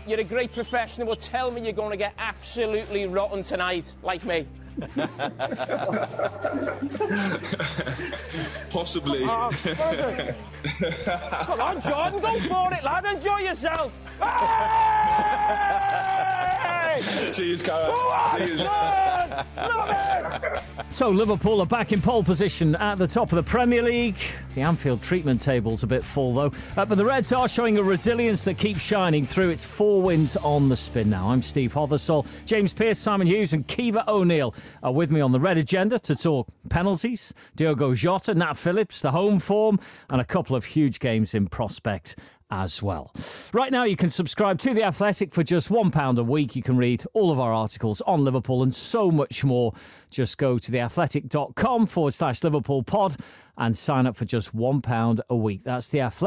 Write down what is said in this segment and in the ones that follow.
you're a great professional, but tell me you're going to get absolutely rotten tonight, like me. Possibly. Oh, come on, Jordan, go for it, lad. Enjoy yourself. Hey! Cheers, Cara. Cheers. So Liverpool are back in pole position at the top of the Premier League. The Anfield treatment table's a bit full though. But the Reds are showing a resilience that keeps shining through. It's 4 wins on the spin now. I'm Steve Hothersall. James Pearce, Simon Hughes and Kiva O'Neill are with me on the Red Agenda to talk penalties, Diogo Jota, Nat Phillips, the home form and a couple of huge games in prospect as well. Right now you can subscribe to The Athletic for just £1 a week. You can read all of our articles on Liverpool and so much more. Just go to theathletic.com/Liverpool pod and sign up for just £1 a week. That's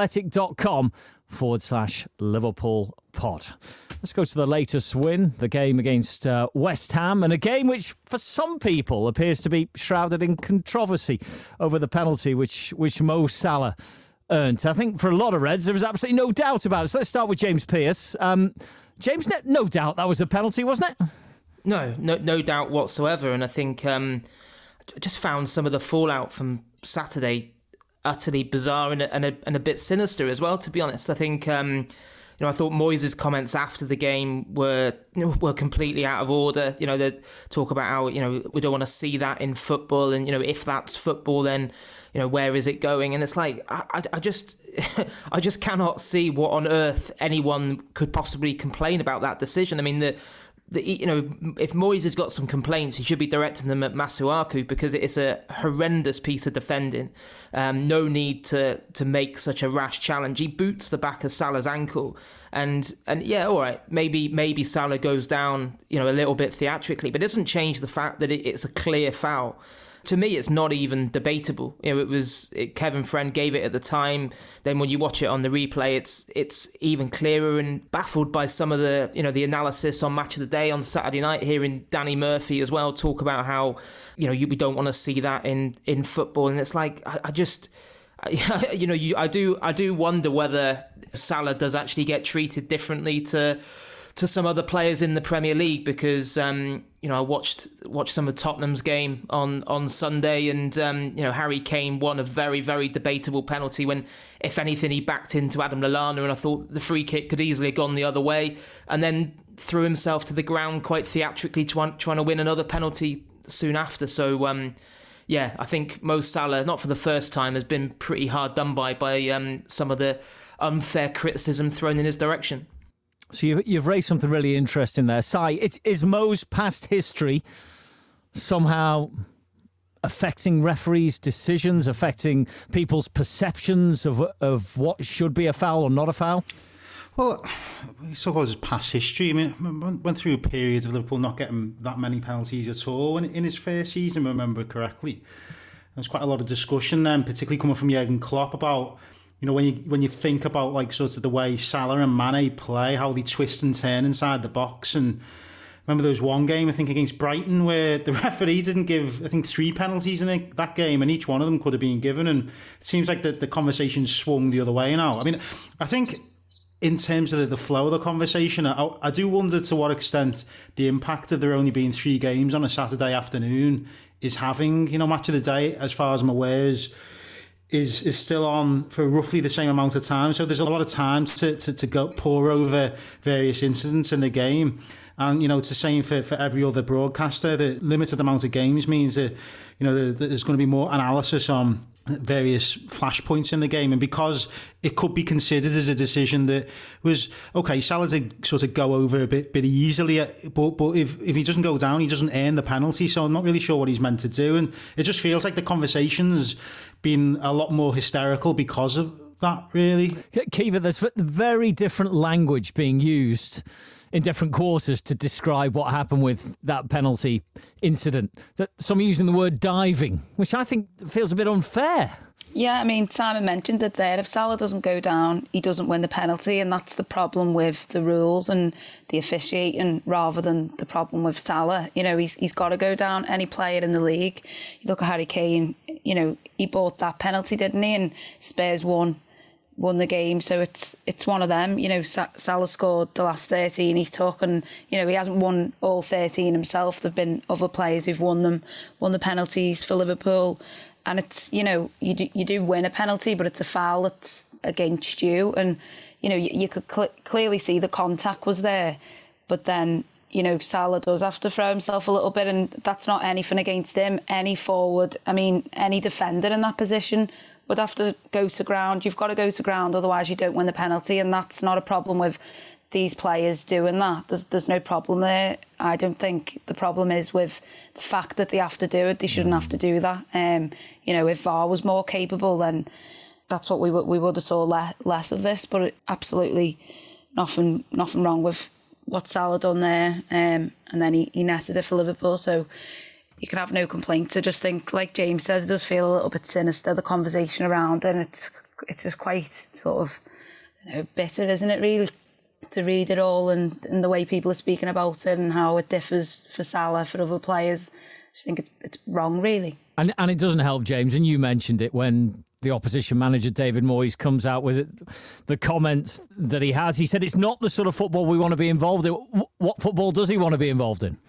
theathletic.com/Liverpool pod. Let's go to the latest win, the game against West Ham, and a game which for some people appears to be shrouded in controversy over the penalty which Mo Salah earned. I think for a lot of Reds there was absolutely no doubt about it. So let's start with James Pearce. James, no doubt that was a penalty, wasn't it? No doubt whatsoever. And I think I just found some of the fallout from Saturday utterly bizarre and a bit sinister as well, to be honest. I think I thought Moyes' comments after the game were completely out of order. They talk about how we don't want to see that in football, and if that's football, then where is it going? And it's like I just I just cannot see what on earth anyone could possibly complain about that decision. I mean, if Moyes has got some complaints, he should be directing them at Masuaku, because it's a horrendous piece of defending. No need to make such a rash challenge. He boots the back of Salah's ankle, and yeah, all right, maybe Salah goes down, a little bit theatrically, but it doesn't change the fact that it's a clear foul. To me, it's not even debatable. Kevin Friend gave it at the time. Then when you watch it on the replay, it's even clearer, and baffled by some of the the analysis on Match of the Day on Saturday night, hearing Danny Murphy as well talk about how we don't want to see that in football. And it's like I do wonder whether Salah does actually get treated differently to some other players in the Premier League, because I watched some of Tottenham's game on Sunday, and Harry Kane won a very, very debatable penalty when, if anything, he backed into Adam Lallana, and I thought the free kick could easily have gone the other way, and then threw himself to the ground quite theatrically trying to win another penalty soon after. So I think Mo Salah, not for the first time, has been pretty hard done by some of the unfair criticism thrown in his direction. So you've raised something really interesting there. Si, is Mo's past history somehow affecting referees' decisions, affecting people's perceptions of what should be a foul or not a foul? Well, we talk about his past history. I mean, went through periods of Liverpool not getting that many penalties at all in his first season, if I remember correctly. There's quite a lot of discussion then, particularly coming from Jurgen Klopp, about when you think about like sort of the way Salah and Mane play, how they twist and turn inside the box. And remember there was one game, I think, against Brighton, where the referee didn't give, I think, 3 penalties in that game, and each one of them could have been given. And it seems like the conversation swung the other way now. I mean, I think in terms of the flow of the conversation, I do wonder to what extent the impact of there only being 3 games on a Saturday afternoon is having, Match of the Day, as far as I'm aware, is still on for roughly the same amount of time. So there's a lot of time to go pour over various incidents in the game. And, it's the same for every other broadcaster. The limited amount of games means that, there's going to be more analysis on various flashpoints in the game. And because it could be considered as a decision that was, okay, Salah to sort of go over a bit easily, but if he doesn't go down, he doesn't earn the penalty. So I'm not really sure what he's meant to do. And it just feels like the conversation's been a lot more hysterical because of that, really. Kiva, there's very different language being used in different quarters to describe what happened with that penalty incident. Some are using the word diving, which I think feels a bit unfair. Yeah, I mean, Simon mentioned it there. If Salah doesn't go down, he doesn't win the penalty, and that's the problem with the rules and the officiating rather than the problem with Salah. He's got to go down, any player in the league. You look at Harry Kane, he bought that penalty, didn't he? And Spurs won won the game. So it's one of them. You know, Salah scored the last 13 he's took, and you know he hasn't won all 13 himself. There've been other players who've won the penalties for Liverpool, and it's, you know, you do win a penalty, but it's a foul that's against you, and you know you could clearly see the contact was there, but then, you know, Salah does have to throw himself a little bit, and that's not anything against him. Any forward, I mean, any defender in that position would have to go to ground. You've got to go to ground, otherwise you don't win the penalty, and that's not a problem with these players doing that. There's no problem there. I don't think the problem is with the fact that they have to do it. They shouldn't have to do that. You know, if VAR was more capable, then that's what we would have saw less of this. But absolutely nothing wrong with what Salah done there, and then he netted it for Liverpool, so you can have no complaints. I just think, like James said, it does feel a little bit sinister, the conversation around, and it's just quite sort of, you know, bitter, isn't it, really, to read it all and the way people are speaking about it and how it differs for Salah, for other players. I just think it's wrong, really. And it doesn't help, James, and you mentioned it when the opposition manager, David Moyes, comes out with the comments that he has. He said it's not the sort of football we want to be involved in. What football does he want to be involved in?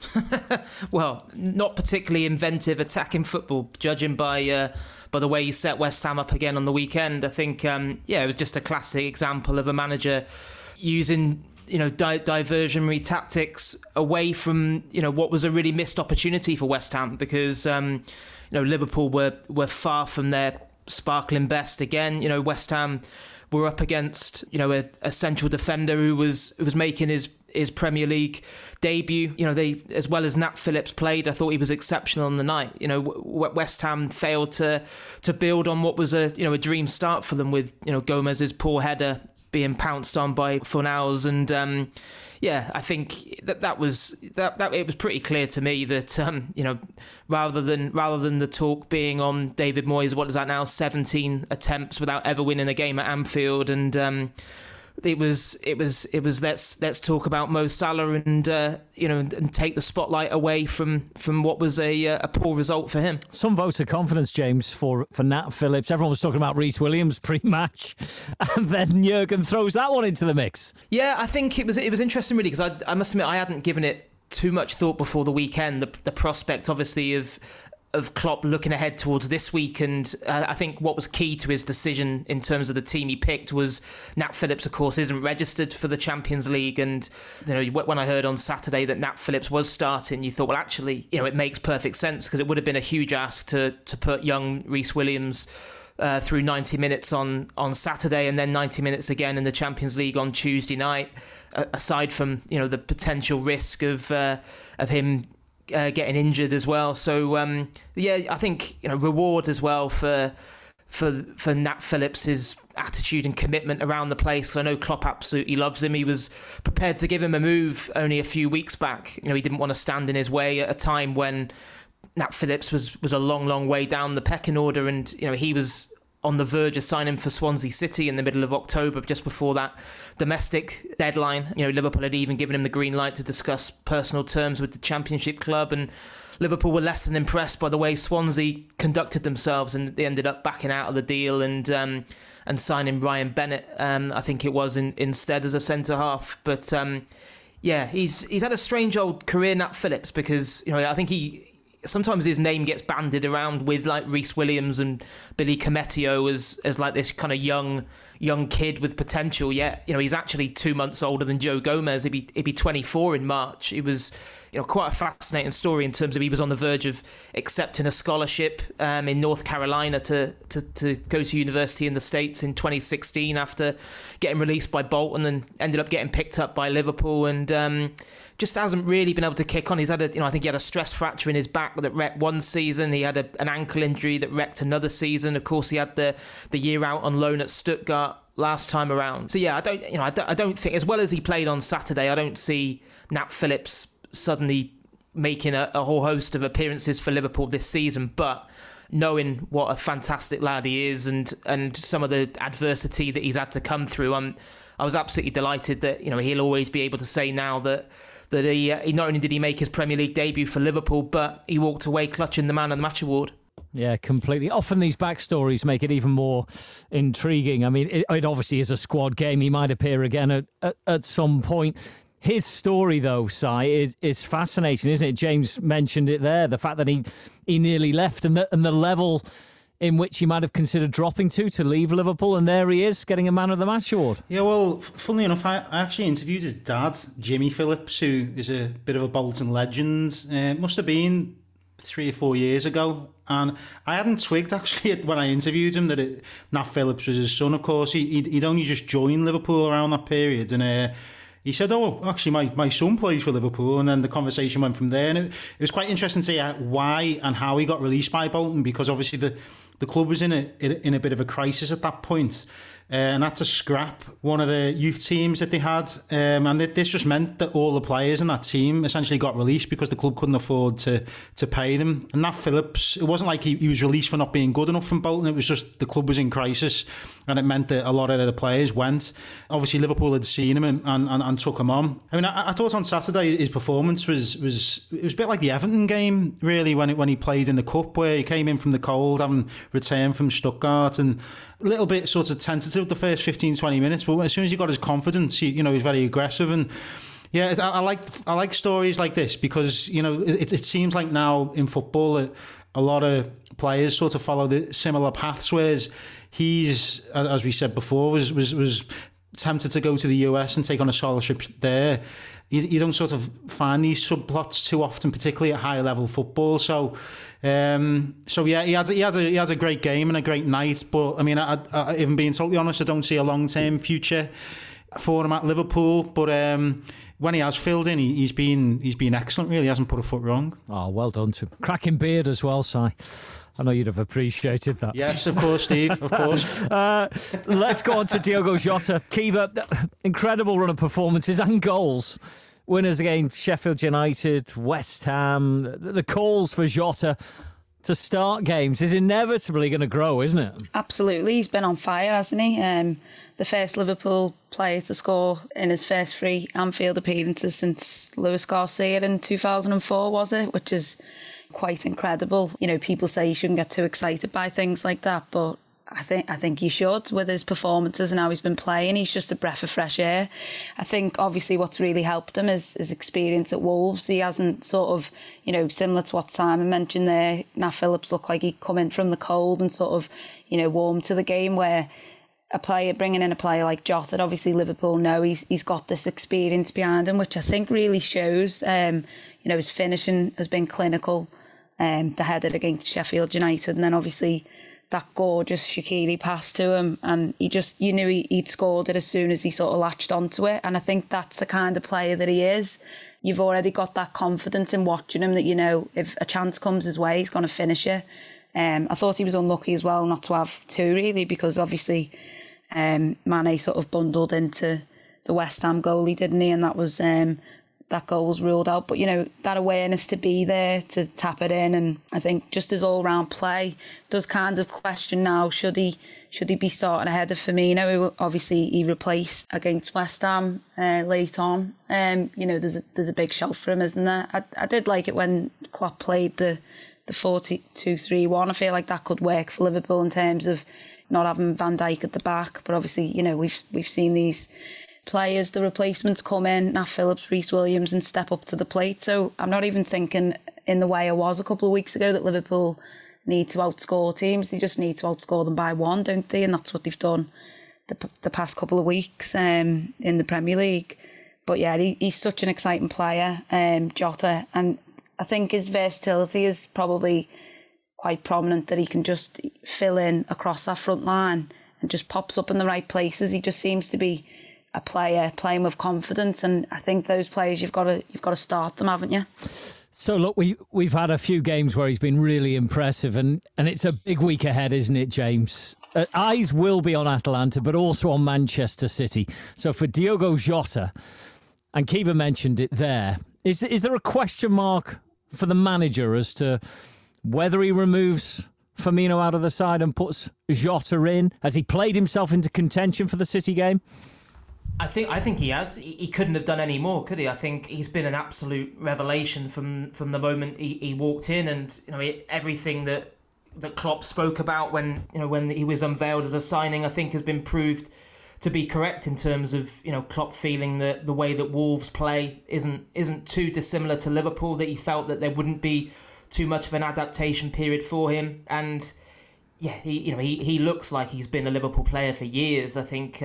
Well, not particularly inventive attacking football, judging by the way he set West Ham up again on the weekend. I think, it was just a classic example of a manager using, you know, diversionary tactics away from, you know, what was a really missed opportunity for West Ham, because, Liverpool were far from their sparkling best again. You know, West Ham were up against, you know, a central defender who was making his Premier League debut. You know, they, as well as Nat Phillips played, I thought he was exceptional on the night. You know, West Ham failed to build on what was a dream start for them, with, you know, Gomez's poor header being pounced on by Fornals, and I think that it was pretty clear to me that rather than the talk being on David Moyes, what is that now, 17 attempts without ever winning a game at Anfield, and it was let's talk about Mo Salah and take the spotlight away from what was a poor result for him. Some vote of confidence, James, for Nat Phillips. Everyone was talking about Reece Williams pre-match, and then Jurgen throws that one into the mix. Yeah, I think it was interesting, really, because I must admit I hadn't given it too much thought before the weekend. The prospect, obviously, of Klopp looking ahead towards this week, and I think what was key to his decision in terms of the team he picked was Nat Phillips, of course, isn't registered for the Champions League, and you know, when I heard on Saturday that Nat Phillips was starting, you thought, well, actually, you know, it makes perfect sense, because it would have been a huge ask to put young Reece Williams through 90 minutes on Saturday, and then 90 minutes again in the Champions League on Tuesday night. Aside from, you know, the potential risk of him getting injured as well. So I think, you know, reward as well for Nat Phillips' attitude and commitment around the place. Because I know Klopp absolutely loves him. He was prepared to give him a move only a few weeks back. You know, he didn't want to stand in his way at a time when Nat Phillips was a long way down the pecking order, and you know, he was on the verge of signing for Swansea City in the middle of October, just before that domestic deadline. You know, Liverpool had even given him the green light to discuss personal terms with the Championship club, and Liverpool were less than impressed by the way Swansea conducted themselves, and they ended up backing out of the deal and signing Ryan Bennett, I think it was, instead as a centre half. But he's had a strange old career, Nat Phillips, because, you know, I think sometimes his name gets bandied around with like Reece Williams and Billy Cometio as like this kind of young kid with potential. Yet, you know, he's actually 2 months older than Joe Gomez. He'd be 24 in March. It was, you know, quite a fascinating story in terms of he was on the verge of accepting a scholarship in North Carolina to go to university in the States in 2016 after getting released by Bolton, and ended up getting picked up by Liverpool, and just hasn't really been able to kick on. He's had I think he had a stress fracture in his back that wrecked one season. He had an ankle injury that wrecked another season. Of course, he had the year out on loan at Stuttgart last time around. So yeah, I don't think, as well as he played on Saturday, I don't see Nat Phillips suddenly making a whole host of appearances for Liverpool this season. But knowing what a fantastic lad he is, and some of the adversity that he's had to come through, I was absolutely delighted that, you know, he'll always be able to say now that he not only did he make his Premier League debut for Liverpool, but he walked away clutching the Man of the Match award. Yeah, completely. Often these backstories make it even more intriguing. I mean, it obviously is a squad game. He might appear again at some point. His story, though, Si, is fascinating, isn't it? James mentioned it there, the fact that he nearly left and the level in which he might have considered dropping to leave Liverpool, and there he is, getting a Man of the Match award. Yeah, well, funnily enough, I actually interviewed his dad, Jimmy Phillips, who is a bit of a Bolton legend. It must have been 3 or 4 years ago, and I hadn't twigged actually when I interviewed him that Nat Phillips was his son. Of course, he'd only just joined Liverpool around that period, and he said, "Oh, actually, my son plays for Liverpool," and then the conversation went from there. And it was quite interesting to hear why and how he got released by Bolton, because obviously the club was in a bit of a crisis at that point, and had to scrap one of the youth teams that they had, and this just meant that all the players in that team essentially got released because the club couldn't afford to pay them. And Nat Phillips, it wasn't like he was released for not being good enough from Bolton, it was just the club was in crisis, and it meant that a lot of the players went. Obviously Liverpool had seen him and took him on. I mean, I thought on Saturday his performance was a bit like the Everton game really, when he played in the Cup, where he came in from the cold, having returned from Stuttgart, and a little bit sort of tentative the first 15-20 minutes, but as soon as he got his confidence, he was very aggressive. And yeah, I like stories like this, because it seems like now in football that a lot of players sort of follow the similar paths, whereas he's, as we said before, was tempted to go to the US and take on a scholarship there. You don't sort of find these subplots too often, particularly at higher level football. So yeah, he has a great game and a great night. But I mean, I even being totally honest, I don't see a long term future for him at Liverpool. But when he has filled in, he's been excellent. Really, he hasn't put a foot wrong. Oh, well done to him. Cracking beard as well, Si. I know you'd have appreciated that. Yes, of course, Steve, of course. Let's go on to Diogo Jota. Kiva, incredible run of performances and goals. Winners against Sheffield United, West Ham. The calls for Jota to start games is inevitably going to grow, isn't it? Absolutely. He's been on fire, hasn't he? The first Liverpool player to score in his first 3 Anfield appearances since Luis Garcia in 2004, was it? Which is quite incredible. People say you shouldn't get too excited by things like that, but I think you should, with his performances and how he's been playing. He's just a breath of fresh air. I think obviously what's really helped him is his experience at Wolves. He hasn't sort of, similar to what Simon mentioned there, Nat Phillips looked like he'd come in from the cold and sort of, warmed to the game, where bringing in a player like Jota, obviously Liverpool know he's got this experience behind him, which I think really shows. His finishing has been clinical. The header against Sheffield United, and then obviously that gorgeous Shaqiri pass to him, and you knew he'd scored it as soon as he sort of latched onto it. And I think that's the kind of player that he is. You've already got that confidence in watching him that if a chance comes his way, he's going to finish it. I thought he was unlucky as well not to have 2 really, because obviously Mane sort of bundled into the West Ham goalie, didn't he? And that was that goal was ruled out. But, that awareness to be there, to tap it in, and I think just his all-round play does kind of question now, should he be starting ahead of Firmino, who obviously he replaced against West Ham late on. There's a big shout for him, isn't there? I did like it when Klopp played the 4-2-3-1. I feel like that could work for Liverpool in terms of not having Van Dijk at the back. But obviously, we've seen these players, the replacements come in, Nat Phillips, Reece Williams, and step up to the plate. So I'm not even thinking in the way I was a couple of weeks ago that Liverpool need to outscore teams. They just need to outscore them by 1, don't they? And that's what they've done the past couple of weeks in the Premier League. But yeah, he's such an exciting player, Jota, and I think his versatility is probably quite prominent, that he can just fill in across that front line and just pops up in the right places. He just seems to be a player playing with confidence, and I think those players you've got to start them, haven't you? So look, we've had a few games where he's been really impressive, and it's a big week ahead, isn't it, James? Eyes will be on Atalanta, but also on Manchester City. So for Diogo Jota, and Kiva mentioned it there, is there a question mark for the manager as to whether he removes Firmino out of the side and puts Jota in? Has he played himself into contention for the City game? I think he has. He couldn't have done any more, could he? I think he's been an absolute revelation from the moment he walked in, and everything that that Klopp spoke about when he was unveiled as a signing, I think has been proved to be correct in terms of Klopp feeling that the way that Wolves play isn't too dissimilar to Liverpool, that he felt that there wouldn't be too much of an adaptation period for him. And yeah, he looks like he's been a Liverpool player for years. I think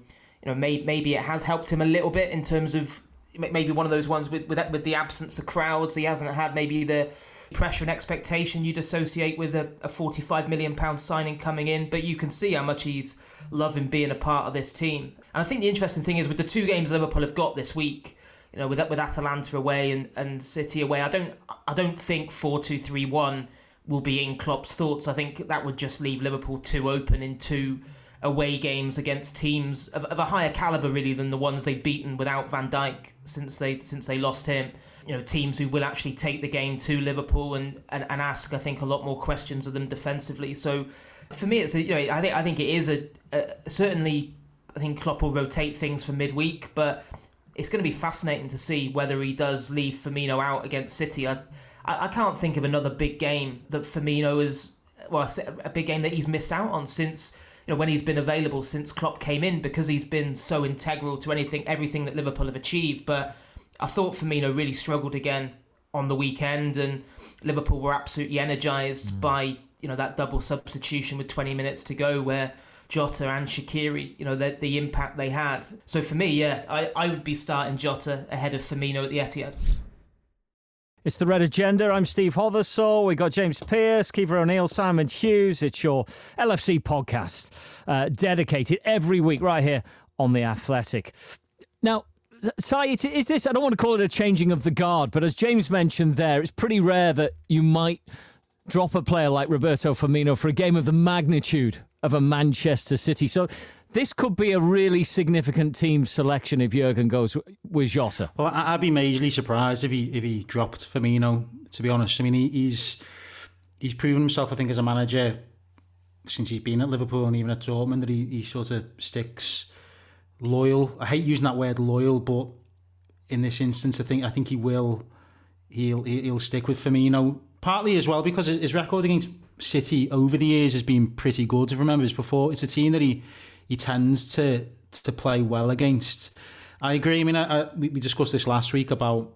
maybe it has helped him a little bit in terms of maybe one of those ones with the absence of crowds. He hasn't had maybe the pressure and expectation you'd associate with a £45 million signing coming in, but you can see how much he's loving being a part of this team. And I think the interesting thing is with the two games Liverpool have got this week, with Atalanta away and City away, I don't think 4-2-3-1 will be in Klopp's thoughts. I think that would just leave Liverpool too open in two away games against teams of a higher calibre really than the ones they've beaten without Van Dijk since they lost him. Teams who will actually take the game to Liverpool and ask, I think, a lot more questions of them defensively. So for me, it's I think it is certainly. I think Klopp will rotate things for midweek, but it's going to be fascinating to see whether he does leave Firmino out against City. I can't think of another big game that Firmino is a big game that he's missed out on since when he's been available since Klopp came in, because he's been so integral to everything that Liverpool have achieved. But I thought Firmino really struggled again on the weekend, and Liverpool were absolutely energised by that double substitution with 20 minutes to go, where Jota and Shaqiri, the impact they had. So for me, I would be starting Jota ahead of Firmino at the Etihad. It's the Red Agenda. I'm Steve Hothersall. We've got James Pearce, Kiefer O'Neill, Simon Hughes. It's your LFC podcast, dedicated every week right here on The Athletic. Now, Si, is this, I don't want to call it a changing of the guard, but as James mentioned there, it's pretty rare that you might drop a player like Roberto Firmino for a game of the magnitude of a Manchester City. So this could be a really significant team selection if Jurgen goes with Jota. Well, I'd be majorly surprised if he dropped Firmino, to be honest. I mean, he's proven himself, I think, as a manager since he's been at Liverpool and even at Dortmund, that he sort of sticks loyal. I hate using that word loyal, but in this instance, I think he'll stick with Firmino, partly as well because his record against City over the years has been pretty good. Remember, it's a team that he tends to play well against. I agree. I mean, we discussed this last week about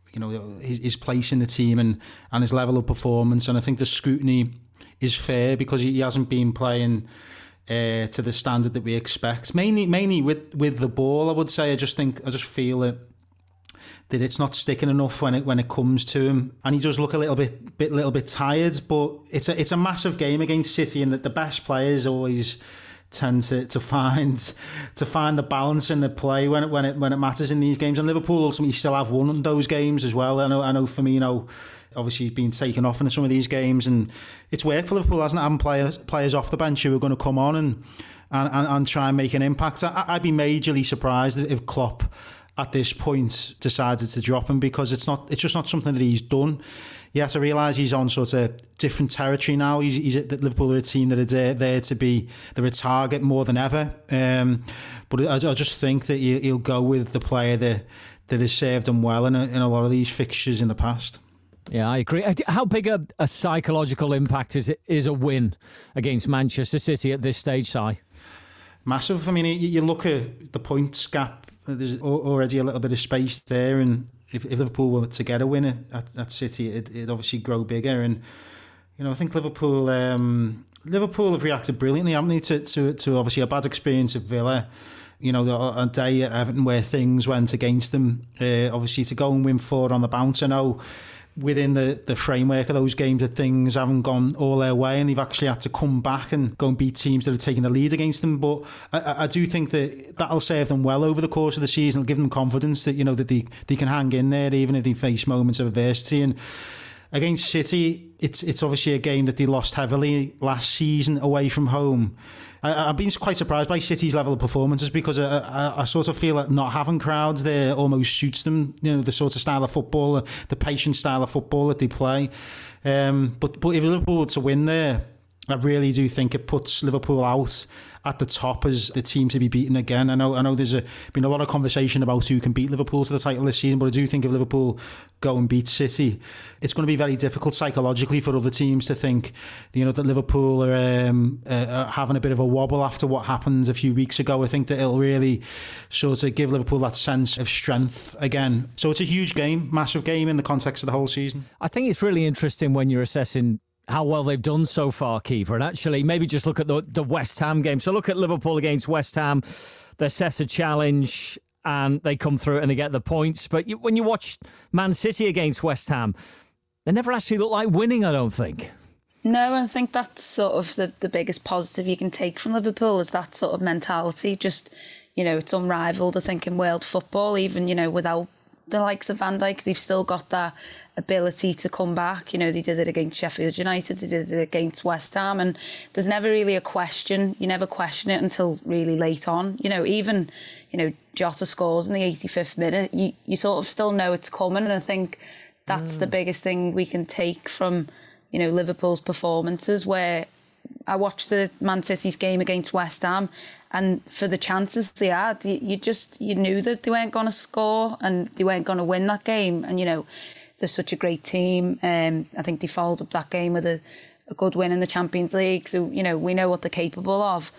his place in the team and his level of performance, and I think the scrutiny is fair because he hasn't been playing to the standard that we expect. Mainly with the ball, I would say. I just feel that it's not sticking enough when it comes to him, and he does look a little bit tired. But it's a massive game against City, and that the best players always tend to find the balance in the play when it matters in these games. And Liverpool ultimately still have won in those games as well. I know Firmino obviously he's been taken off in some of these games, and it's worked for Liverpool, hasn't it? Having players off the bench who are going to come on and try and make an impact. I'd be majorly surprised if Klopp at this point decided to drop him, because it's just not something that he's done. You have to realise he's on sort of different territory now. He's at Liverpool are a team that are there to be, they're a target more than ever. But I just think that he'll go with the player that has served him well in a lot of these fixtures in the past. Yeah, I agree. How big a psychological impact is a win against Manchester City at this stage, Si? Massive. I mean, you look at the points gap, there's already a little bit of space there, and if Liverpool were to get a win at City, it'd obviously grow bigger. And I think Liverpool have reacted brilliantly, haven't they, to obviously a bad experience at Villa. A day at Everton where things went against them. Obviously, to go and win 4 on the bounce. I know within the framework of those games that things haven't gone all their way, and they've actually had to come back and go and beat teams that are taking the lead against them. But I do think that'll serve them well over the course of the season. It'll give them confidence that that they can hang in there even if they face moments of adversity. And against City, it's obviously a game that they lost heavily last season away from home. I've been quite surprised by City's level of performances, because I sort of feel that not having crowds there almost suits them, the sort of style of football, the patient style of football that they play. But if Liverpool were to win there, I really do think it puts Liverpool out at the top as the team to be beaten again. I know there's been a lot of conversation about who can beat Liverpool to the title this season, but I do think if Liverpool go and beat City, it's going to be very difficult psychologically for other teams to think, that Liverpool are having a bit of a wobble after what happened a few weeks ago. I think that it'll really sort of give Liverpool that sense of strength again. So it's a huge game, massive game in the context of the whole season. I think it's really interesting when you're assessing how well they've done so far, Kiva, and actually maybe just look at the West Ham game. So look at Liverpool against West Ham. They set a challenge and they come through and they get the points. But when you watch Man City against West Ham, they never actually look like winning, I don't think. No, I think that's sort of the biggest positive you can take from Liverpool is that sort of mentality. Just, it's unrivaled, I think, in world football. Even, without the likes of Van Dijk, they've still got that ability to come back. They did it against Sheffield United, they did it against West Ham, and there's never really a question. You never question it until really late on. Even Jota scores in the 85th minute, you sort of still know it's coming, and I think that's the biggest thing we can take from Liverpool's performances, where I watched the Man City's game against West Ham, and for the chances they had, you knew that they weren't going to score and they weren't going to win that game. And they're such a great team. I think they followed up that game with a good win in the Champions League. So, we know what they're capable of.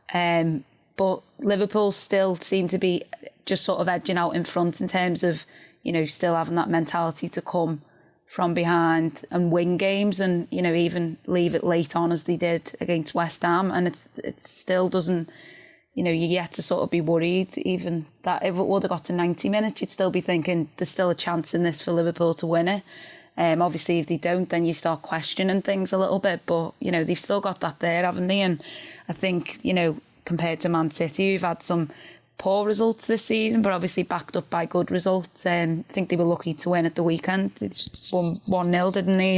But Liverpool still seem to be just sort of edging out in front in terms of, still having that mentality to come from behind and win games and, even leave it late on as they did against West Ham. And it still doesn't, you get to sort of be worried, even that if it would have got to 90 minutes, you'd still be thinking there's still a chance in this for Liverpool to win it. Obviously, if they don't, then you start questioning things a little bit. But, they've still got that there, haven't they? And I think, compared to Man City, who've had some poor results this season, but obviously backed up by good results. I think they were lucky to win at the weekend. They just won 1-0, didn't they?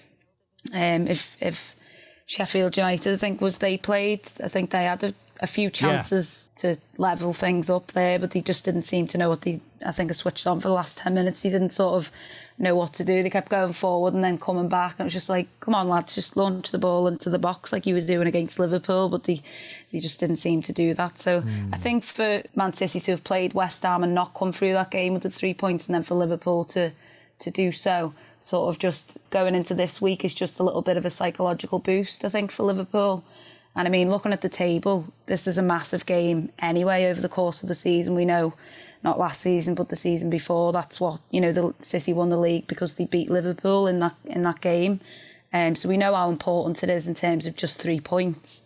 And if Sheffield United, I think, they played, I think they had a few chances to level things up there, but they just didn't seem to know what I think I switched on for the last 10 minutes. They didn't sort of know what to do. They kept going forward and then coming back, and it was just like, come on lads, just launch the ball into the box like you were doing against Liverpool, but they just didn't seem to do that. So I think for Man City to have played West Ham and not come through that game with the 3 points, and then for Liverpool to do so, sort of just going into this week, is just a little bit of a psychological boost, I think, for Liverpool. And I mean, looking at the table, this is a massive game anyway over the course of the season. We know, not last season, but the season before, that's what, the City won the league because they beat Liverpool in that game. So we know how important it is in terms of just 3 points.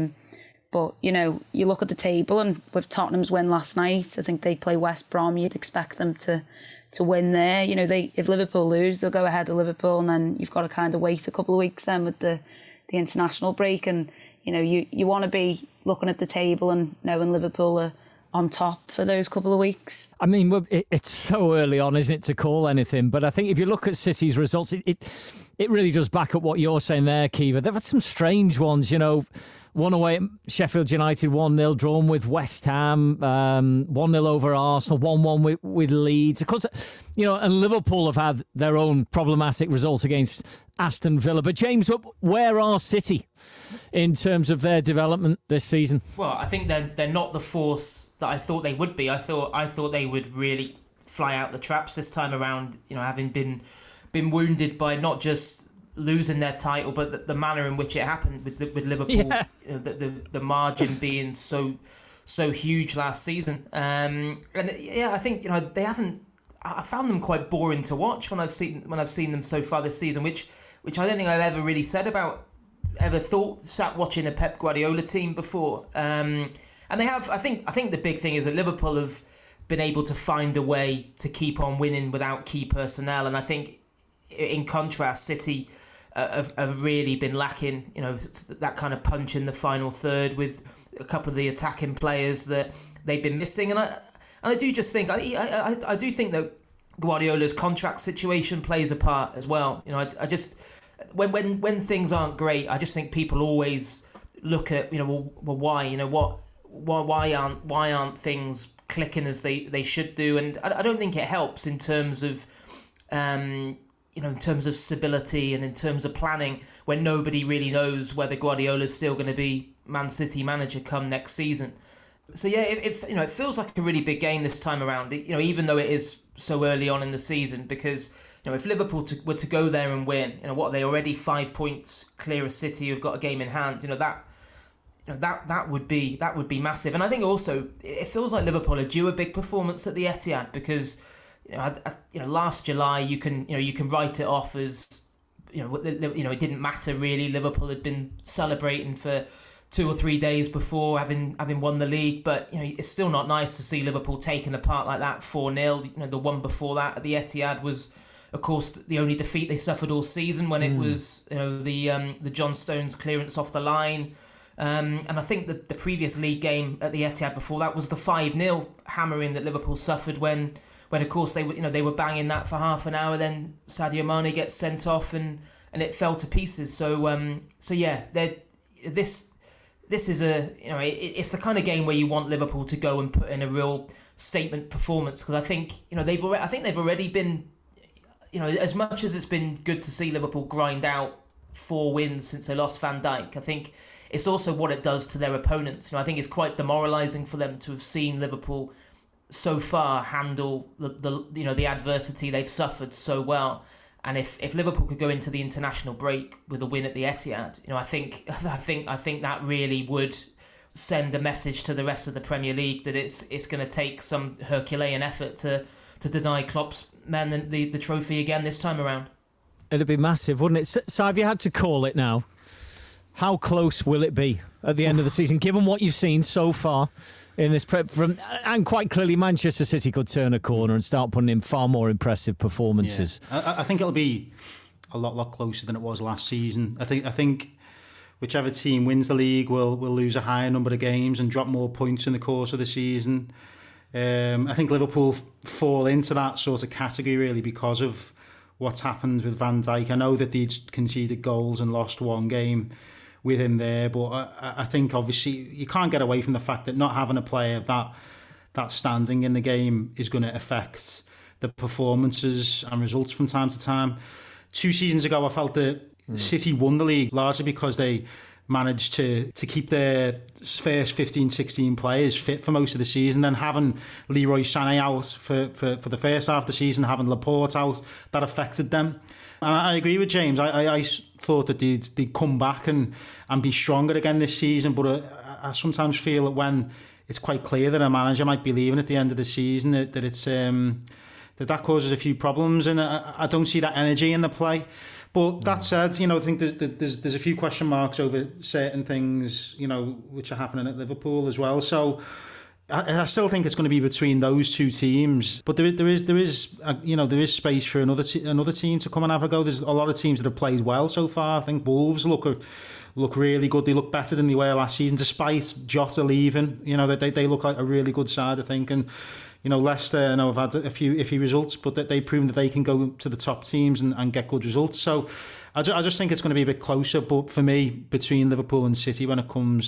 But, you look at the table, and with Tottenham's win last night, I think they play West Brom, you'd expect them to win there. If Liverpool lose, they'll go ahead of Liverpool, and then you've got to kind of wait a couple of weeks then with the international break. And you want to be looking at the table and knowing Liverpool are on top for those couple of weeks. I mean, it's so early on, isn't it, to call anything? But I think if you look at City's results, it really does back up what you're saying there, Kiva. They've had some strange ones, one away at Sheffield United, 1-0, drawn with West Ham, 1-0 over Arsenal, 1-1 with Leeds. Of course, and Liverpool have had their own problematic results against Aston Villa. But James, where are City in terms of their development this season? Well, I think they're not the force that I thought they would be. I thought they would really fly out the traps this time around, having been wounded by not just losing their title, but the manner in which it happened with Liverpool, the margin being so huge last season. I think they haven't. I found them quite boring to watch when I've seen them so far this season, which I don't think I've ever really sat watching a Pep Guardiola team before. And they have. I think the big thing is that Liverpool have been able to find a way to keep on winning without key personnel, and I think in contrast, City have really been lacking, that kind of punch in the final third with a couple of the attacking players that they've been missing. And I do just think I do think that Guardiola's contract situation plays a part as well. I just when things aren't great, I just think people always look at why aren't things clicking as they should do, and I don't think it helps in terms of in terms of stability and in terms of planning, when nobody really knows whether Guardiola's still going to be Man City manager come next season. So yeah, it feels like a really big game this time around. Even though it is so early on in the season, because if Liverpool were to go there and win, what are they already 5 points clear of City, who've got a game in hand? That would be massive. And I think also it feels like Liverpool are due a big performance at the Etihad, because last July you can write it off as it didn't matter really. Liverpool had been celebrating for 2 or 3 days before having won the league, but it's still not nice to see Liverpool taken apart like that 4-0. The one before that at the Etihad was, of course, the only defeat they suffered all season, when it was the John Stones clearance off the line. And I think the previous league game at the Etihad before that was the 5-0 hammering that Liverpool suffered when of course they were banging that for half an hour, then Sadio Mane gets sent off and it fell to pieces. So this is it's the kind of game where you want Liverpool to go and put in a real statement performance, because I think they've already been, as much as it's been good to see Liverpool grind out 4 wins since they lost Van Dijk, I think it's also what it does to their opponents. I think it's quite demoralising for them to have seen Liverpool so far handle the adversity they've suffered so well. And if Liverpool could go into the international break with a win at the Etihad, I think that really would send a message to the rest of the Premier League that it's going to take some Herculean effort to deny Klopp's men the trophy again this time around. It'd be massive, wouldn't it? So if you had to call it now, how close will it be at the end of the season, given what you've seen so far in this prep? And quite clearly, Manchester City could turn a corner and start putting in far more impressive performances. Yeah. I think it'll be a lot closer than it was last season. I think whichever team wins the league will lose a higher number of games and drop more points in the course of the season. I think Liverpool fall into that sort of category really because of what's happened with Van Dijk. I know that they'd conceded goals and lost one game with him there, but I think obviously you can't get away from the fact that not having a player of that standing in the game is going to affect the performances and results from time to time. 2 seasons ago, I felt that City won the league largely because they managed to keep their first 15-16 players fit for most of the season. Then having Leroy Sané out for the first half of the season, having Laporte out, that affected them. And I agree with James. I thought that they'd come back and be stronger again this season, but I sometimes feel that when it's quite clear that a manager might be leaving at the end of the season, that it's that causes a few problems, and I don't see that energy in the play. But that said, I think there's a few question marks over certain things, which are happening at Liverpool as well. So I still think it's going to be between those 2 teams, but there is space for another team to come and have a go. There's a lot of teams that have played well so far. I think Wolves look really good. They look better than they were last season, despite Jota leaving. They look like a really good side, I think. And Leicester, I know have had a few iffy results, but they've proven that they can go to the top teams and get good results. So I just think it's going to be a bit closer. But for me, between Liverpool and City, when it comes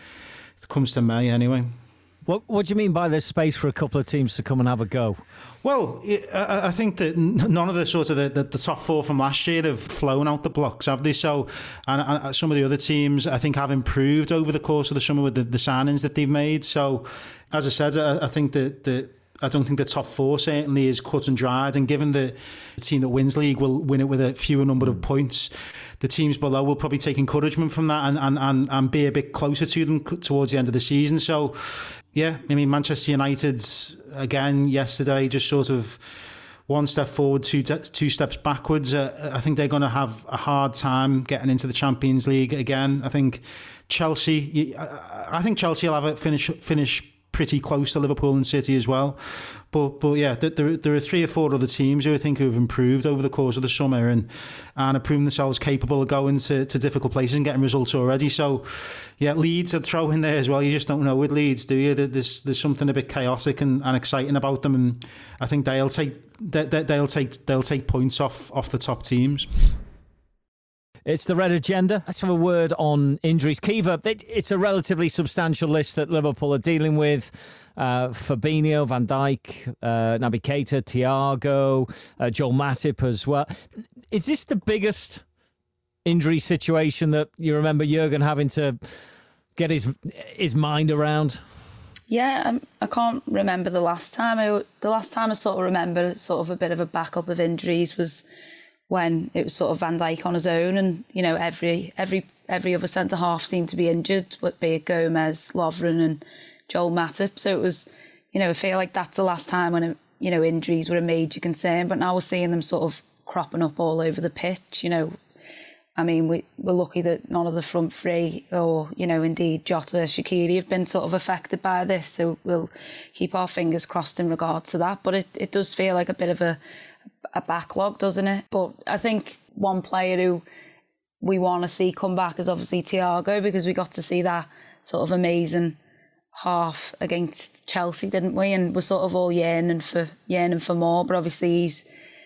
to May, anyway. What do you mean by there's space for a couple of teams to come and have a go? Well, I think that none of the sort of the top 4 from last year have flown out the blocks, have they? So, and some of the other teams, I think, have improved over the course of the summer with the signings that they've made. So, as I said, I think that I don't think the top 4 certainly is cut and dried. And given the team that wins league will win it with a fewer number of points, the teams below will probably take encouragement from that and be a bit closer to them towards the end of the season. So, yeah, I mean, Manchester United, again, yesterday, just sort of one step forward, two steps backwards. I think they're going to have a hard time getting into the Champions League again. I think Chelsea will have it finish pretty close to Liverpool and City as well. But yeah, there are 3 or 4 other teams who I think have improved over the course of the summer and have proven themselves capable of going to difficult places and getting results already. So yeah, Leeds are throw in there as well. You just don't know with Leeds, do you? There's something a bit chaotic and exciting about them, and I think they'll take points off the top teams. It's the Red Agenda. Let's have a word on injuries. Kiva, it's a relatively substantial list that Liverpool are dealing with. Fabinho, Van Dijk, Naby Keita, Thiago, Joel Matip as well. Is this the biggest injury situation that you remember Jurgen having to get his mind around? Yeah, I can't remember the last time. I sort of remember sort of a bit of a backup of injuries was when it was sort of Van Dijk on his own, and every other centre half seemed to be injured, be it Gomez, Lovren, and Joel Matip. So it was, I feel like that's the last time when injuries were a major concern. But now we're seeing them sort of cropping up all over the pitch. I mean, we're lucky that none of the front three or, indeed Jota, Shaqiri have been sort of affected by this. So we'll keep our fingers crossed in regard to that. But it does feel like a bit of a backlog, doesn't it? But I think one player who we want to see come back is obviously Thiago, because we got to see that sort of amazing half against Chelsea, didn't we? And we're sort of all yearning for more. But obviously he's,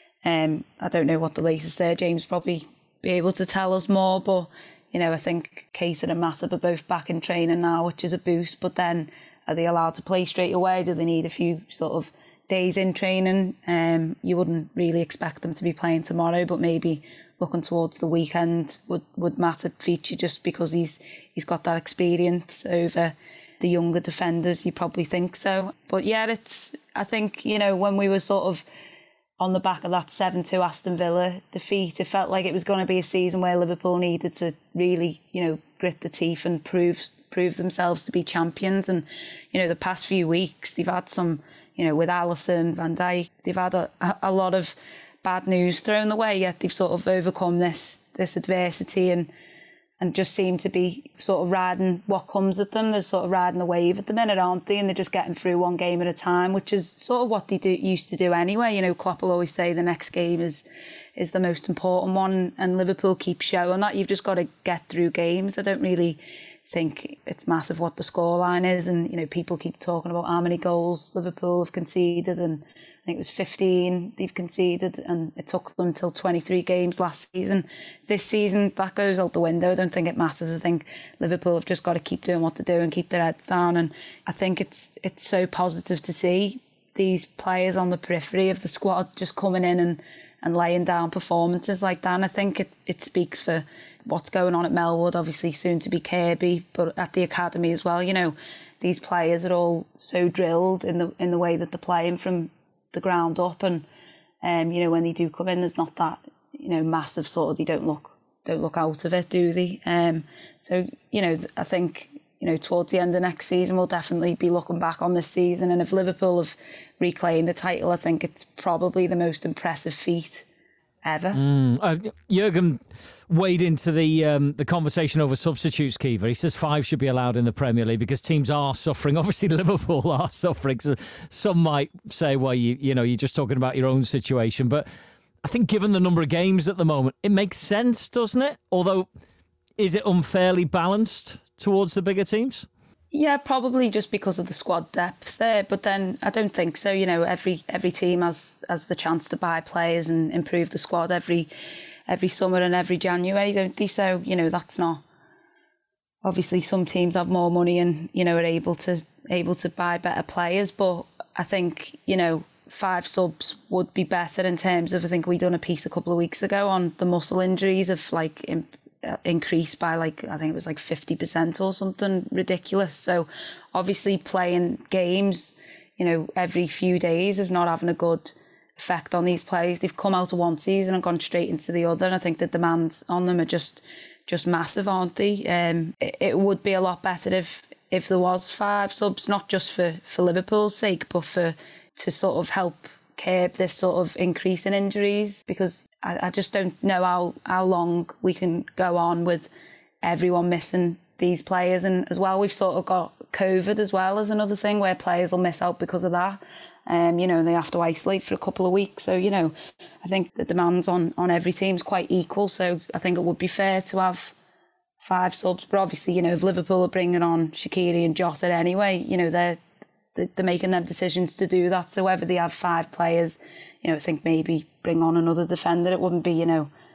I don't know what the latest there, James probably be able to tell us more, but I think Keita and Matip are both back in training now, which is a boost. But then are they allowed to play straight away? Do they need a few sort of days in training? You wouldn't really expect them to be playing tomorrow, but maybe looking towards the weekend would Matip feature, just because he's got that experience over the younger defenders. You probably think so. But yeah, I think when we were sort of on the back of that 7-2 Aston Villa defeat, it felt like it was going to be a season where Liverpool needed to really, grit the teeth and prove themselves to be champions. And, the past few weeks, they've had some, with Alisson, Van Dijk, they've had a lot of bad news thrown their way, yet they've sort of overcome this adversity and just seem to be sort of riding what comes at them. They're sort of riding the wave at the minute, aren't they? And they're just getting through one game at a time, which is sort of what they used to do anyway. Klopp will always say the next game is the most important one, and Liverpool keep showing that. You've just got to get through games. I don't really think it's massive what the scoreline is, and people keep talking about how many goals Liverpool have conceded, and I think it was 15 they've conceded, and it took them till 23 games last season. This season, that goes out the window. I don't think it matters. I think Liverpool have just got to keep doing what they do and keep their heads down. And I think it's so positive to see these players on the periphery of the squad just coming in and laying down performances like that. And I think it speaks for what's going on at Melwood, obviously soon to be Kirby, but at the academy as well. These players are all so drilled in the way that they're playing from the ground up, and when they do come in, there's not that massive sort of, they don't look out of it, do they? So I think towards the end of next season we'll definitely be looking back on this season, and if Liverpool have reclaimed the title, I think it's probably the most impressive feat ever. Jurgen weighed into the conversation over substitutes, Kiva. He says 5 should be allowed in the Premier League because teams are suffering. Obviously, Liverpool are suffering. So some might say, well, you're just talking about your own situation. But I think given the number of games at the moment, it makes sense, doesn't it? Although, is it unfairly balanced towards the bigger teams? Yeah, probably just because of the squad depth there. But then I don't think so. Every team has the chance to buy players and improve the squad every summer and every January, don't they? So, that's not... Obviously, some teams have more money and, are able to buy better players. But I think, 5 subs would be better in terms of, I think we done a piece a couple of weeks ago on the muscle injuries of increased by I think it was 50% or something ridiculous. So obviously playing games, every few days is not having a good effect on these players. They've come out of one season and gone straight into the other, and I think the demands on them are just massive, aren't they? It would be a lot better if there was 5 subs, not just for Liverpool's sake, but to sort of help curb this sort of increase in injuries, because I just don't know how long we can go on with everyone missing these players. And as well, we've sort of got COVID as well as another thing where players will miss out because of that. And they have to isolate for a couple of weeks. So, I think the demands on every team is quite equal. So I think it would be fair to have 5 subs. But obviously, if Liverpool are bringing on Shaqiri and Jota anyway, they're making them decisions to do that. So whether they have 5 players, I think maybe bring on another defender. It wouldn't be,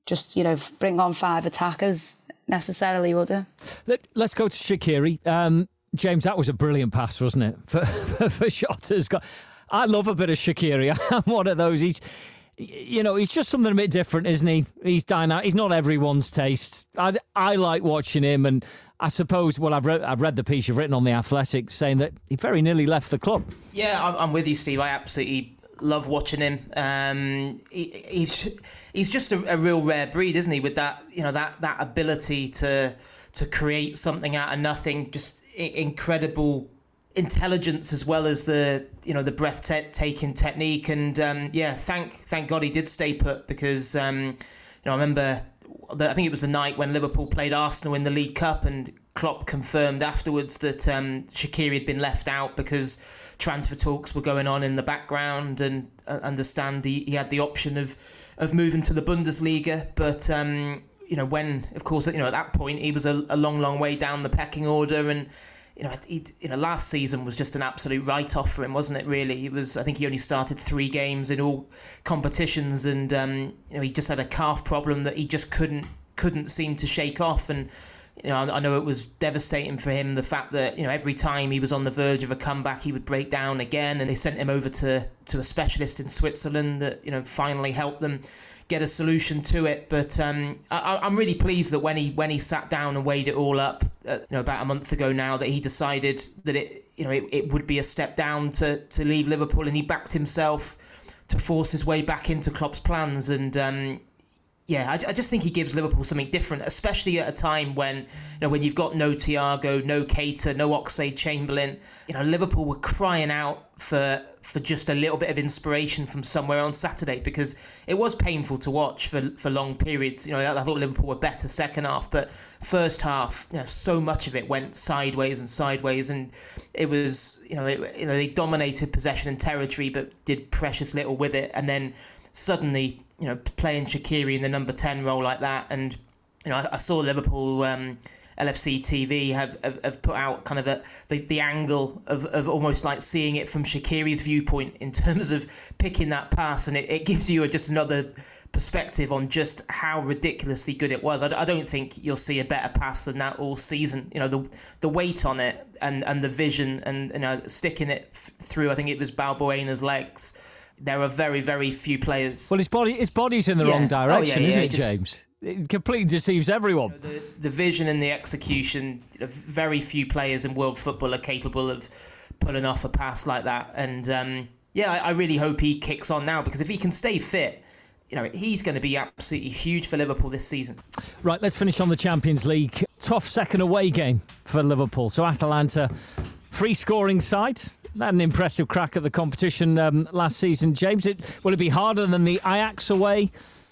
just, bring on 5 attackers necessarily, would it? Let's go to Shaqiri. James, that was a brilliant pass, wasn't it? For Shota. I love a bit of Shaqiri. I'm one of those. He's just something a bit different, isn't he? He's dynamic. He's not everyone's taste. I like watching him, and I suppose, I've read the piece you've written on The Athletic saying that he very nearly left the club. Yeah, I'm with you, Steve. I absolutely love watching him. He's just a real rare breed, isn't he? With that, that ability to create something out of nothing, just incredible intelligence as well as the breathtaking technique. And thank God he did stay put, because I remember I think it was the night when Liverpool played Arsenal in the League Cup, and Klopp confirmed afterwards that Shaqiri had been left out because transfer talks were going on in the background, and understand he had the option of moving to the Bundesliga, but when, of course, at that point he was a long way down the pecking order, and last season was just an absolute write-off for him, wasn't it? Really, I think he only started 3 games in all competitions, and he just had a calf problem that he just couldn't seem to shake off, and I know it was devastating for him, the fact that every time he was on the verge of a comeback, he would break down again, and they sent him over to a specialist in Switzerland that finally helped them get a solution to it. But I'm really pleased that when he sat down and weighed it all up, about a month ago now, that he decided that it would be a step down to leave Liverpool, and he backed himself to force his way back into Klopp's plans. And I just think he gives Liverpool something different, especially at a time when when you've got no Thiago, no Keita, no Oxlade-Chamberlain. Liverpool were crying out for just a little bit of inspiration from somewhere on Saturday, because it was painful to watch for long periods. I thought Liverpool were better second half, but first half, so much of it went sideways, and it was they dominated possession and territory, but did precious little with it. And then suddenly, playing Shaqiri in the number 10 role like that, and I saw Liverpool LFC TV have put out kind of the angle of almost like seeing it from Shaqiri's viewpoint in terms of picking that pass, and it gives you just another perspective on just how ridiculously good it was. I don't think you'll see a better pass than that all season. The weight on it and the vision, and sticking it through, I think it was Balbuena's legs. There are very, very few players. Well, his body's in the wrong direction, isn't it, James? It completely deceives everyone. The vision and the execution, very few players in world football are capable of pulling off a pass like that. And I really hope he kicks on now, because if he can stay fit, he's going to be absolutely huge for Liverpool this season. Right, let's finish on the Champions League. Tough second away game for Liverpool. So Atalanta, free scoring side. They had an impressive crack at the competition last season. James, will it be harder than the Ajax away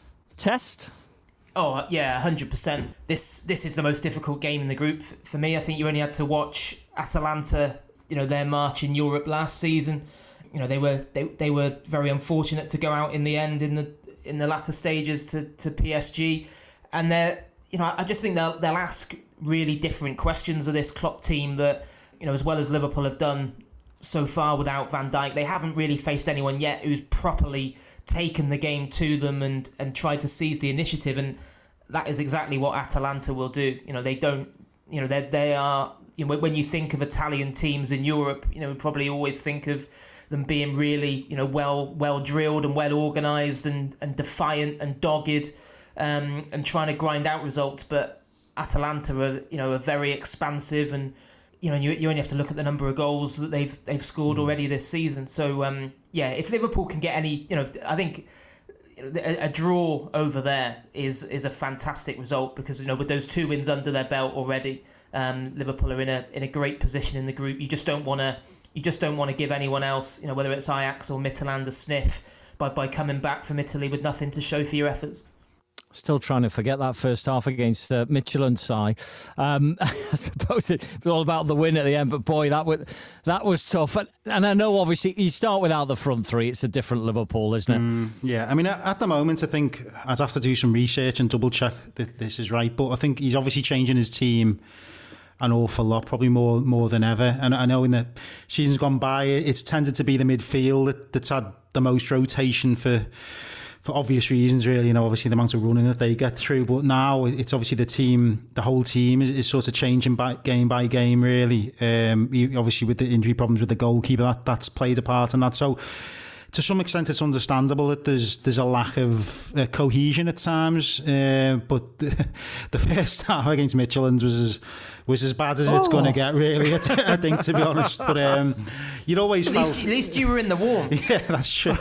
test? Oh, yeah, 100%. This is the most difficult game in the group for me. I think you only had to watch Atalanta, their march in Europe last season. They were very unfortunate to go out in the end in the latter stages to PSG. And I just think they'll ask really different questions of this Klopp team that, as well as Liverpool have done so far without Van Dijk, they haven't really faced anyone yet who's properly taken the game to them and tried to seize the initiative, and that is exactly what Atalanta will do. They don't, they are, when you think of Italian teams in Europe, we probably always think of them being really, well drilled and well organised and defiant and dogged, and trying to grind out results. But Atalanta are very expansive, and you only have to look at the number of goals that they've scored already this season. So if Liverpool can get any, I think a draw over there is a fantastic result, because with those 2 wins under their belt already, Liverpool are in a great position in the group. You just don't want to give anyone else, whether it's Ajax or Midtjylland, a sniff by coming back from Italy with nothing to show for your efforts. Still trying to forget that first half against Midtjylland side. I suppose it was all about the win at the end, but boy, that was tough. And I know, obviously, you start without the front three. It's a different Liverpool, isn't it? Yeah, I mean, at the moment, I think I'd have to do some research and double check that this is right. But I think he's obviously changing his team an awful lot, probably more than ever. And I know in the seasons gone by, it's tended to be the midfield that's had the most rotation for for obvious reasons, really. You know, obviously the amount of running that they get through, but now it's obviously the whole team is sort of changing by game, really. Obviously with the injury problems with the goalkeeper, that's played a part in that. So to some extent, it's understandable that there's a lack of cohesion at times. But the first half against Midtjylland was as bad as it's going to get, really. I think, to be honest. But you'd always at least you were in the warm. Yeah, that's true.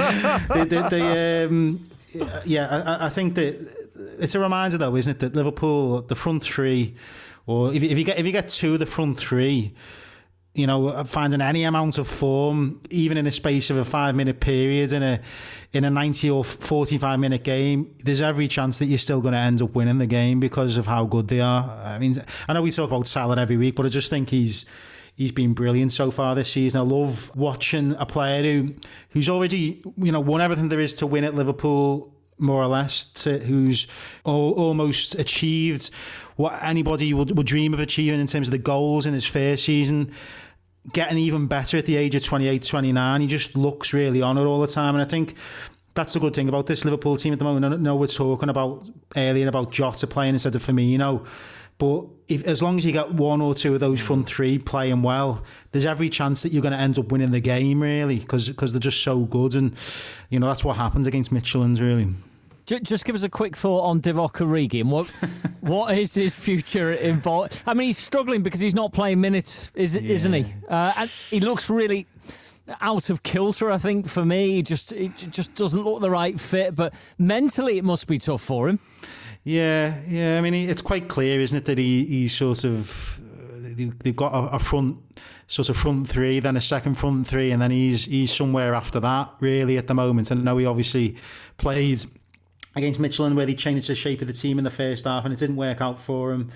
I think that it's a reminder, though, isn't it, that Liverpool, the front three, or if you get two of the front three, you know, finding any amount of form, even in a space of a 5-minute period in a 90 or 45-minute game, there's every chance that you're still going to end up winning the game because of how good they are. I mean, I know we talk about Salah every week, but I just think he's been brilliant so far this season. I love watching a player who's already, you know, won everything there is to win at Liverpool, more or less, who's almost achieved what anybody would dream of achieving in terms of the goals in his first season, getting even better at the age of 28, 29. He just looks really on it all the time. And I think that's the good thing about this Liverpool team at the moment. I know we're talking about earlier about Jota playing instead of Firmino, but as long as you get one or two of those front three playing well, there's every chance that you're going to end up winning the game, really, because they're just so good. And, you know, that's what happens against Midtjylland, really. Just give us a quick thought on Divock Origi and what is his future involved? I mean, he's struggling because he's not playing minutes, isn't he? And he looks really out of kilter, I think, for me. It just doesn't look the right fit, but mentally it must be tough for him. Yeah. I mean, it's quite clear, isn't it, that he's sort of... They've got a front three, then a second front three, and then he's somewhere after that, really, at the moment. And I know he obviously played against Midtjylland where they changed the shape of the team in the first half and it didn't work out for him.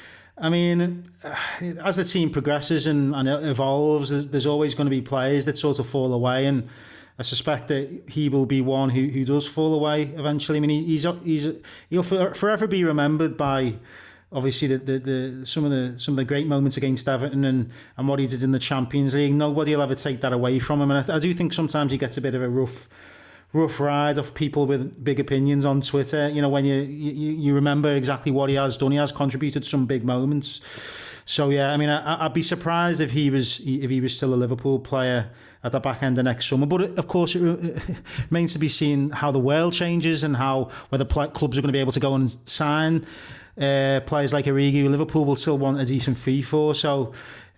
I mean, as the team progresses and evolves, there's always going to be players that sort of fall away, and I suspect that he will be one who does fall away eventually. I mean, he'll forever be remembered by obviously some of the great moments against Everton and what he did in the Champions League. Nobody will ever take that away from him, and I do think sometimes he gets a bit of a rough ride of people with big opinions on Twitter. You know, when you remember exactly what he has done. He has contributed some big moments. So yeah, I mean, I'd be surprised if he was still a Liverpool player at the back end of next summer. But of course, it remains to be seen how the world changes and whether clubs are going to be able to go and sign players like Origi, who Liverpool will still want a decent fee for. So.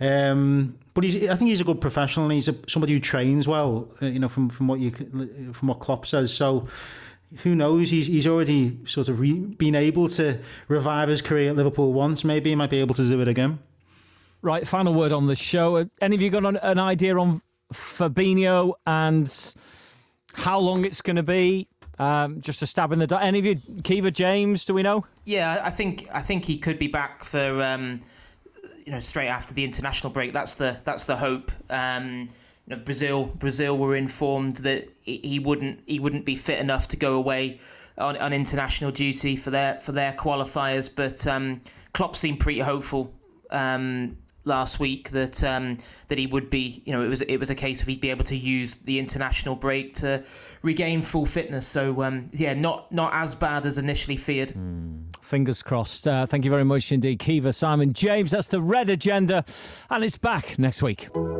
But I think he's a good professional, and he's somebody who trains well. You know, from what Klopp says. So, who knows? He's already sort of been able to revive his career at Liverpool once. Maybe he might be able to do it again. Right. Final word on the show. Any of you got an idea on Fabinho and how long it's going to be? Just a stab in the dark. Any of you, Kiva, James? Do we know? Yeah, I think he could be back for. Straight after the international break. That's the hope. Brazil were informed that he wouldn't be fit enough to go away on international duty for their qualifiers. But Klopp seemed pretty hopeful last week that he would be. You know, it was a case of he'd be able to use the international break to regain full fitness. So not as bad as initially feared. Fingers crossed. Thank you very much indeed, Kiva, Simon, James. That's the Red Agenda, and it's back next week.